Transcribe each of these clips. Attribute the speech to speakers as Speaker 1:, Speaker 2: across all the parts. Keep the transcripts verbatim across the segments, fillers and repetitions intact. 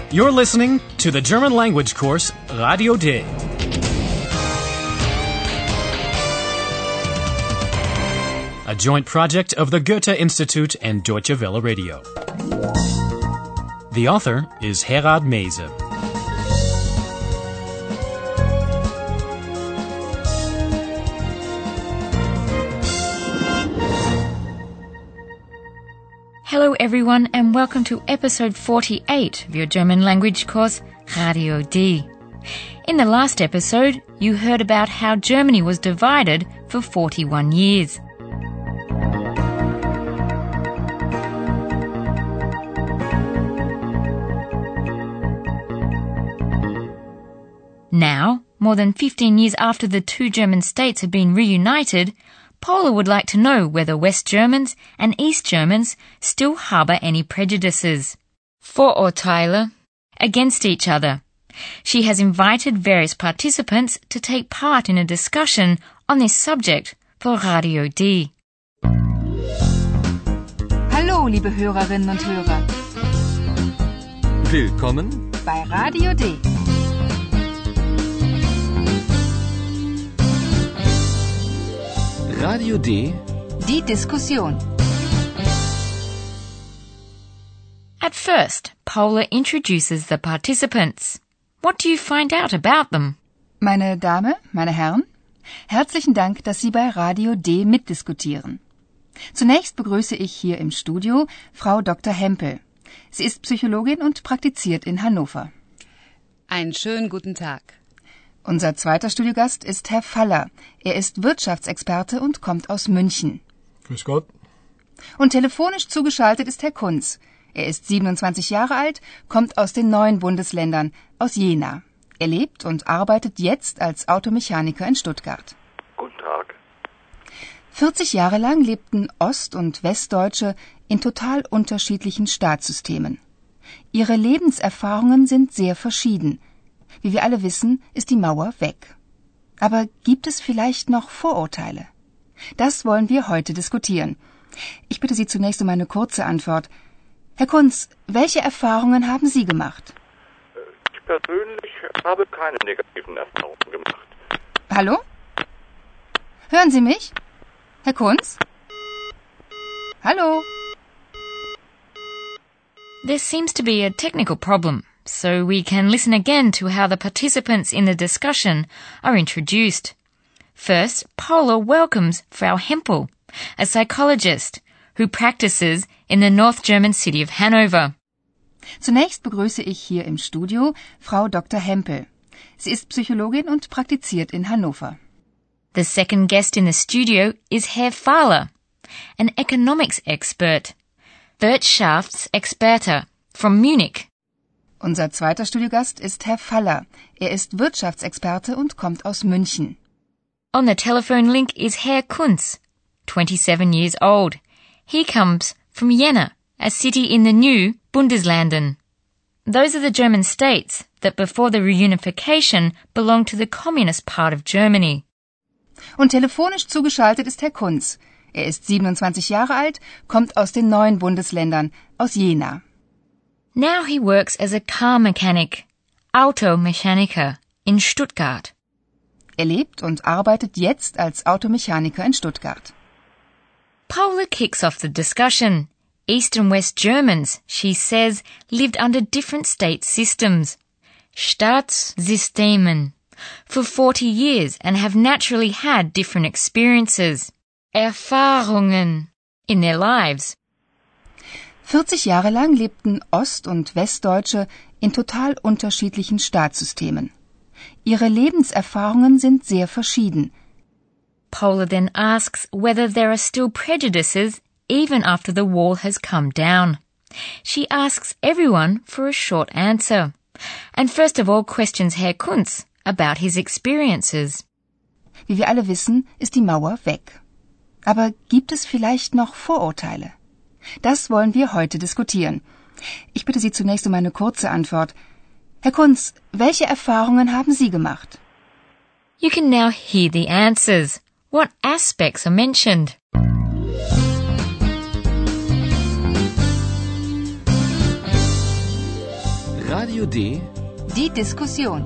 Speaker 1: You're listening to the German language course Radio D. A joint project of the Goethe Institute and Deutsche Welle Radio. The author is Herrad Meese.
Speaker 2: Hello everyone and welcome to episode forty-eight of your German language course Radio D. In the last episode, you heard about how Germany was divided for forty-one years. Now, more than fifteen years after the two German states have been reunited, Paula would like to know whether West Germans and East Germans still harbour any prejudices, Vorurteile, against each other. She has invited various participants to take part in a discussion on this subject for Radio D.
Speaker 3: Hallo, liebe Hörerinnen und Hörer.
Speaker 4: Willkommen
Speaker 3: bei Radio D.
Speaker 4: Radio D.
Speaker 3: Die Diskussion.
Speaker 2: At first, Paula introduces the participants. What do you find out about them?
Speaker 3: Meine Dame, meine Herren, herzlichen Dank, dass Sie bei Radio D mitdiskutieren. Zunächst begrüße ich hier im Studio Frau Doktor Hempel. Sie ist Psychologin und praktiziert in Hannover.
Speaker 5: Einen schönen guten Tag.
Speaker 3: Unser zweiter Studiogast ist Herr Faller. Er ist Wirtschaftsexperte und kommt aus München.
Speaker 6: Grüß Gott.
Speaker 3: Und telefonisch zugeschaltet ist Herr Kunz. Er ist siebenundzwanzig Jahre alt, kommt aus den neuen Bundesländern, aus Jena. Er lebt und arbeitet jetzt als Automechaniker in Stuttgart.
Speaker 7: Guten Tag.
Speaker 3: vierzig Jahre lang lebten Ost- und Westdeutsche in total unterschiedlichen Staatssystemen. Ihre Lebenserfahrungen sind sehr verschieden. Wie wir alle wissen, ist die Mauer weg. Aber gibt es vielleicht noch Vorurteile? Das wollen wir heute diskutieren. Ich bitte Sie zunächst um eine kurze Antwort. Herr Kunz, welche Erfahrungen haben Sie gemacht?
Speaker 7: Ich persönlich habe keine negativen Erfahrungen gemacht.
Speaker 3: Hallo? Hören Sie mich? Herr Kunz? Hallo?
Speaker 2: There seems to be a technical problem, so we can listen again to how the participants in the discussion are introduced. First, Paula welcomes Frau Hempel, a psychologist who practices in the North German city of Hanover.
Speaker 3: Zunächst begrüße ich hier im Studio Frau Doktor Hempel. Sie ist Psychologin und praktiziert in Hannover.
Speaker 2: The second guest in the studio is Herr Faller, an economics expert, Wirtschaftsexperte from Munich.
Speaker 3: Unser zweiter Studiogast ist Herr Faller. Er ist Wirtschaftsexperte und kommt aus München.
Speaker 2: On the telephone link is Herr Kunz, twenty-seven years old. He comes from Jena, a city in the new Bundesländern. Those are the German states that before the reunification belonged to the communist part of Germany.
Speaker 3: Und telefonisch zugeschaltet ist Herr Kunz. Er ist siebenundzwanzig Jahre alt, kommt aus den neuen Bundesländern, aus Jena.
Speaker 2: Now he works as a car mechanic, Automechaniker, in Stuttgart.
Speaker 3: Er lebt und arbeitet jetzt als Automechaniker in Stuttgart.
Speaker 2: Paula kicks off the discussion. East and West Germans, she says, lived under different state systems, Staatssystemen, for forty years and have naturally had different experiences, Erfahrungen, in their lives.
Speaker 3: vierzig Jahre lang lebten Ost- und Westdeutsche in total unterschiedlichen Staatssystemen. Ihre Lebenserfahrungen sind sehr verschieden.
Speaker 2: Paula then asks whether there are still prejudices even after the wall has come down. She asks everyone for a short answer, and first of all questions Herr Kunz about his experiences.
Speaker 3: Wie wir alle wissen, ist die Mauer weg. Aber gibt es vielleicht noch Vorurteile? Das wollen wir heute diskutieren. Ich bitte Sie zunächst um eine kurze Antwort. Herr Kunz, welche Erfahrungen haben Sie gemacht?
Speaker 2: You can now hear the answers. What aspects are mentioned?
Speaker 4: Radio Radio D.
Speaker 3: Die Diskussion.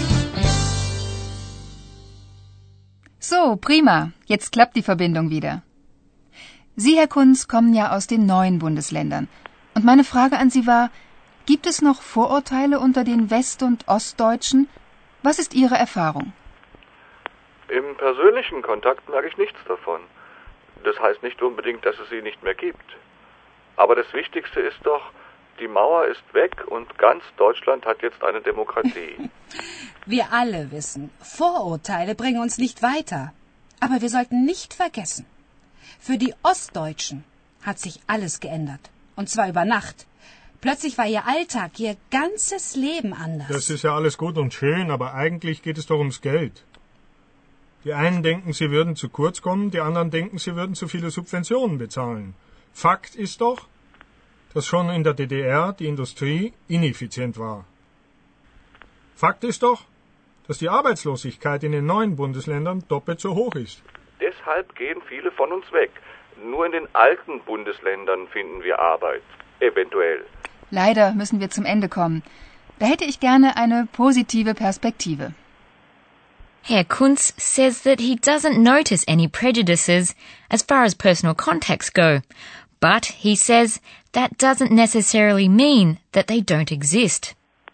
Speaker 3: So, prima. Jetzt klappt die Verbindung wieder. Sie, Herr Kunz, kommen ja aus den neuen Bundesländern. Und meine Frage an Sie war, gibt es noch Vorurteile unter den West- und Ostdeutschen? Was ist Ihre Erfahrung?
Speaker 7: Im persönlichen Kontakt merke ich nichts davon. Das heißt nicht unbedingt, dass es sie nicht mehr gibt. Aber das Wichtigste ist doch, die Mauer ist weg und ganz Deutschland hat jetzt eine Demokratie.
Speaker 5: Wir alle wissen, Vorurteile bringen uns nicht weiter. Aber wir sollten nicht vergessen, für die Ostdeutschen hat sich alles geändert. Und zwar über Nacht. Plötzlich war ihr Alltag, ihr ganzes Leben anders.
Speaker 6: Das ist ja alles gut und schön, aber eigentlich geht es doch ums Geld. Die einen denken, sie würden zu kurz kommen, die anderen denken, sie würden zu viele Subventionen bezahlen. Fakt ist doch, dass schon in der D D R die Industrie ineffizient war. Fakt ist doch, dass die Arbeitslosigkeit in den neuen Bundesländern doppelt so hoch ist.
Speaker 7: Deshalb gehen viele von uns weg. Nur in den alten Bundesländern finden wir Arbeit. Eventuell.
Speaker 3: Leider müssen wir zum Ende kommen. Da hätte ich gerne eine positive Perspektive.
Speaker 2: Herr Kunz says that he doesn't notice any prejudices as far as personal contacts go, but he says that doesn't necessarily mean that they don't exist.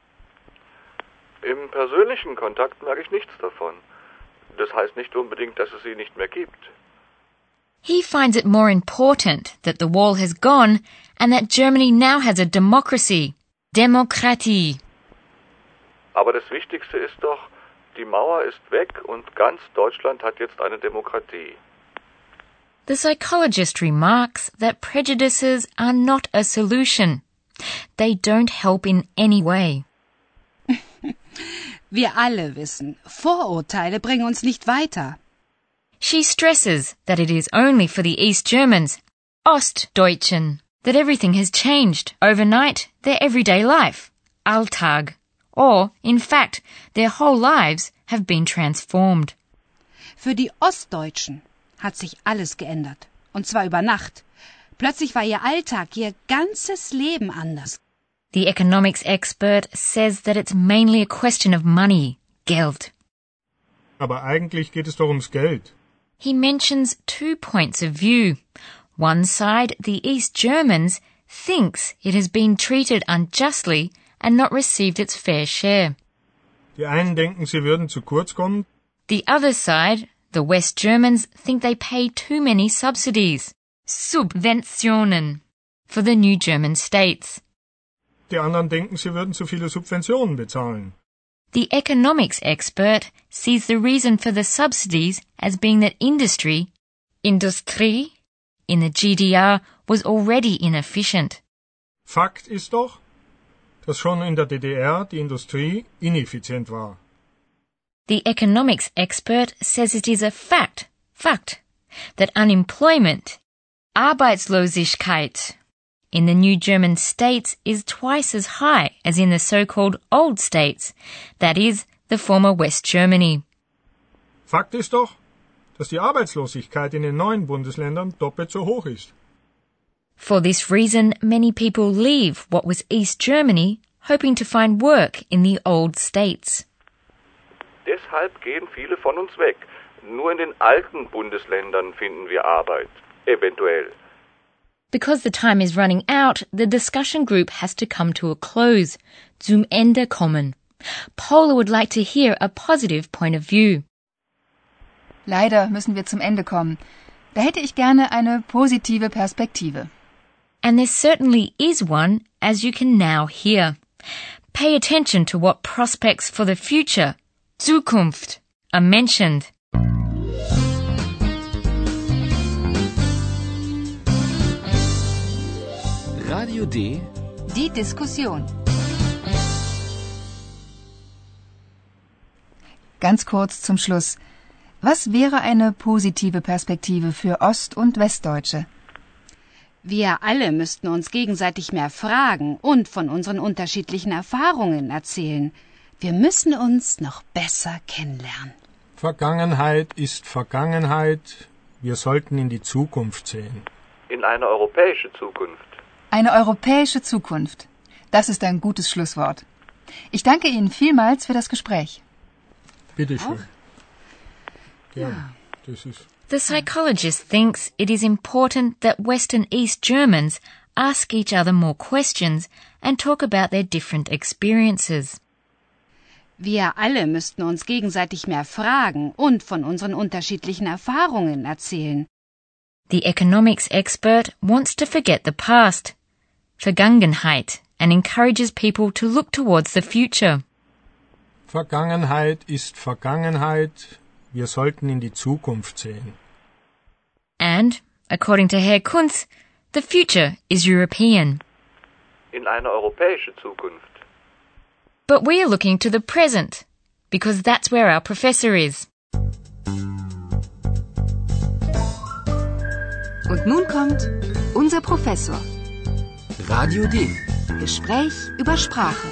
Speaker 7: Im persönlichen Kontakt merke ich nichts davon. Das heißt nicht unbedingt, dass es sie nicht mehr gibt.
Speaker 2: He finds it more important that the wall has gone and that Germany now has a democracy. Demokratie.
Speaker 7: Aber das Wichtigste ist doch, die Mauer ist weg und ganz Deutschland hat jetzt eine Demokratie.
Speaker 2: The psychologist remarks that prejudices are not a solution. They don't help in any way.
Speaker 5: Wir alle wissen, Vorurteile bringen uns nicht weiter.
Speaker 2: She stresses that it is only for the East Germans, Ostdeutschen, that everything has changed overnight, their everyday life, Alltag, or, in fact, their whole lives have been transformed.
Speaker 5: Für die Ostdeutschen hat sich alles geändert. Und zwar über Nacht. Plötzlich war ihr Alltag, ihr ganzes Leben anders.
Speaker 2: The economics expert says that it's mainly a question of money, Geld.
Speaker 6: Aber eigentlich geht es doch ums Geld.
Speaker 2: He mentions two points of view. One side, the East Germans, thinks it has been treated unjustly and not received its fair share.
Speaker 6: Die einen denken, sie würden zu kurz kommen.
Speaker 2: The other side, the West Germans, think they pay too many subsidies, Subventionen, for the new German states.
Speaker 6: Die anderen denken, sie würden zu viele Subventionen bezahlen.
Speaker 2: The economics expert sees the reason for the subsidies as being that industry, Industrie, in the G D R was already inefficient.
Speaker 6: Fakt ist doch, dass schon in der D D R die Industrie ineffizient war.
Speaker 2: The economics expert says it is a fact, fact, that unemployment, Arbeitslosigkeit, in the new German states is twice as high as in the so-called old states, that is, the former West Germany.
Speaker 6: Fakt ist doch, dass die Arbeitslosigkeit in den neuen Bundesländern doppelt so hoch ist.
Speaker 2: For this reason, many people leave what was East Germany, hoping to find work in the old states.
Speaker 7: Deshalb gehen viele von uns weg. Nur in den alten Bundesländern finden wir Arbeit. Eventuell.
Speaker 2: Because the time is running out, the discussion group has to come to a close. Zum Ende kommen. Paula would like to hear a positive point of view.
Speaker 3: Leider müssen wir zum Ende kommen. Da hätte ich gerne eine positive Perspektive.
Speaker 2: And there certainly is one, as you can now hear. Pay attention to what prospects for the future, Zukunft, are mentioned.
Speaker 4: Radio D.
Speaker 3: Die Diskussion. Ganz kurz zum Schluss. Was wäre eine positive Perspektive für Ost- und Westdeutsche?
Speaker 5: Wir alle müssten uns gegenseitig mehr fragen und von unseren unterschiedlichen Erfahrungen erzählen. Wir müssen uns noch besser kennenlernen.
Speaker 6: Vergangenheit ist Vergangenheit. Wir sollten in die Zukunft sehen.
Speaker 7: In eine europäische Zukunft.
Speaker 3: Eine europäische Zukunft. Das ist ein gutes Schlusswort. Ich danke Ihnen vielmals für das Gespräch.
Speaker 6: Bitte schön. Ja, das ist...
Speaker 2: The psychologist thinks it is important that West and East Germans ask each other more questions and talk about their different experiences.
Speaker 5: Wir alle müssten uns gegenseitig mehr fragen und von unseren unterschiedlichen Erfahrungen erzählen.
Speaker 2: The economics expert wants to forget the past, Vergangenheit, and encourages people to look towards the future.
Speaker 6: Vergangenheit ist Vergangenheit. Wir sollten in die Zukunft sehen.
Speaker 2: And, according to Herr Kunz, the future is European.
Speaker 7: In eine europäische Zukunft.
Speaker 2: But we are looking to the present, because that's where our professor is.
Speaker 3: Und nun kommt unser Professor.
Speaker 4: Radio D.
Speaker 3: Gespräch über Sprache.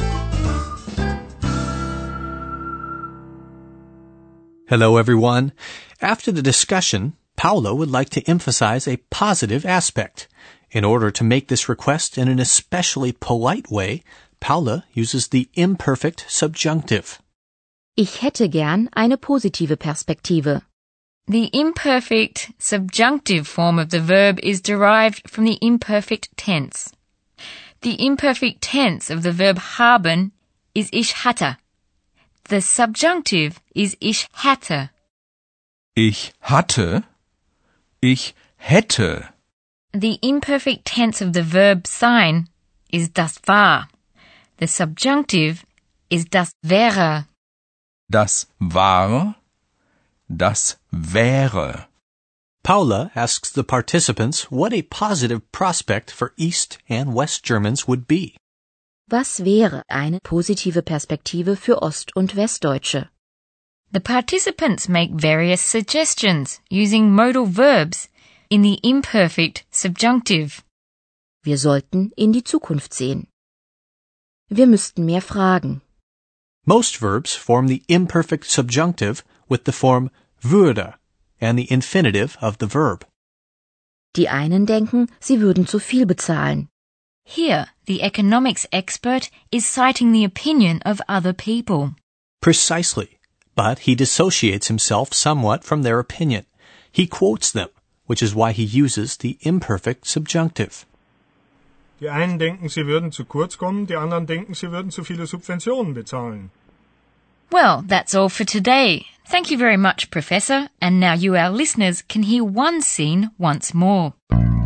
Speaker 8: Hello, everyone. After the discussion, Paula would like to emphasize a positive aspect. In order to make this request in an especially polite way, Paula uses the imperfect subjunctive.
Speaker 9: Ich hätte gern eine positive Perspektive.
Speaker 2: The imperfect subjunctive form of the verb is derived from the imperfect tense. The imperfect tense of the verb haben is ich hatte. The subjunctive is ich hätte.
Speaker 10: Ich hatte. Ich hätte.
Speaker 2: The imperfect tense of the verb sein is das war. The subjunctive is das wäre.
Speaker 10: Das war. Das wäre.
Speaker 8: Paula asks the participants what a positive prospect for East and West Germans would be.
Speaker 9: Was wäre eine positive Perspektive für Ost- und Westdeutsche?
Speaker 2: The participants make various suggestions using modal verbs in the imperfect subjunctive.
Speaker 9: Wir sollten in die Zukunft sehen. Wir müssten mehr fragen.
Speaker 8: Most verbs form the imperfect subjunctive with the form würde and the infinitive of the verb.
Speaker 9: Die einen denken, sie würden zu viel bezahlen.
Speaker 2: Here, the economics expert is citing the opinion of other people.
Speaker 8: Precisely, but he dissociates himself somewhat from their opinion. He quotes them, which is why he uses the imperfect subjunctive.
Speaker 6: Die einen denken, sie würden zu kurz kommen, die anderen denken, sie würden zu viele Subventionen bezahlen.
Speaker 2: Well, that's all for today. Thank you very much, Professor. And now you, our listeners, can hear one scene once more.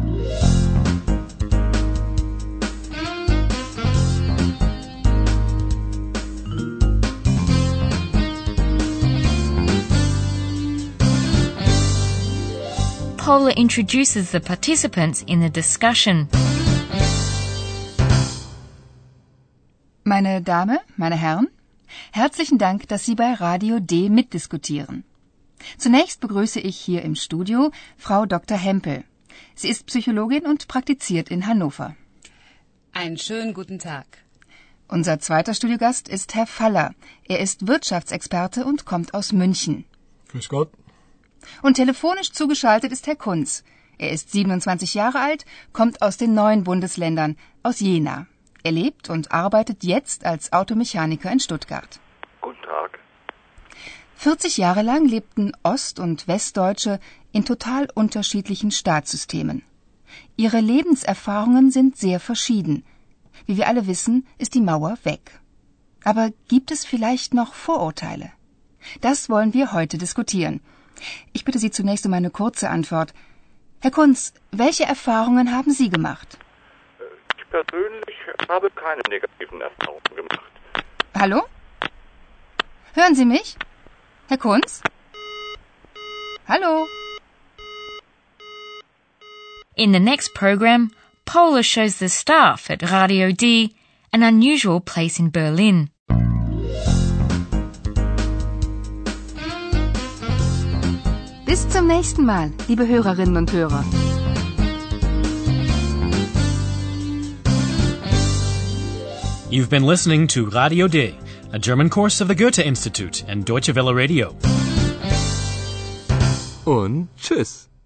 Speaker 2: Paula introduces the participants in the discussion.
Speaker 3: Meine Dame, meine Herren, herzlichen Dank, dass Sie bei Radio D mitdiskutieren. Zunächst begrüße ich hier im Studio Frau Doktor Hempel. Sie ist Psychologin und praktiziert in Hannover.
Speaker 5: Einen schönen guten Tag.
Speaker 3: Unser zweiter Studiogast ist Herr Faller. Er ist Wirtschaftsexperte und kommt aus München.
Speaker 6: Grüß Gott.
Speaker 3: Und telefonisch zugeschaltet ist Herr Kunz. Er ist siebenundzwanzig Jahre alt, kommt aus den neuen Bundesländern, aus Jena. Er lebt und arbeitet jetzt als Automechaniker in Stuttgart.
Speaker 7: Guten Tag.
Speaker 3: vierzig Jahre lang lebten Ost- und Westdeutsche in total unterschiedlichen Staatssystemen. Ihre Lebenserfahrungen sind sehr verschieden. Wie wir alle wissen, ist die Mauer weg. Aber gibt es vielleicht noch Vorurteile? Das wollen wir heute diskutieren. Ich bitte Sie zunächst um eine kurze Antwort. Herr Kunz, welche Erfahrungen haben Sie gemacht?
Speaker 7: Ich persönlich habe keine negativen Erfahrungen gemacht.
Speaker 3: Hallo? Hören Sie mich? Herr Kunz? Hallo?
Speaker 2: In the next program, Paula shows the staff at Radio D an unusual place in Berlin.
Speaker 3: Bis zum nächsten Mal, liebe Hörerinnen und Hörer.
Speaker 1: You've been listening to Radio D, a German course of the Goethe Institute and Deutsche Welle Radio.
Speaker 4: Und tschüss.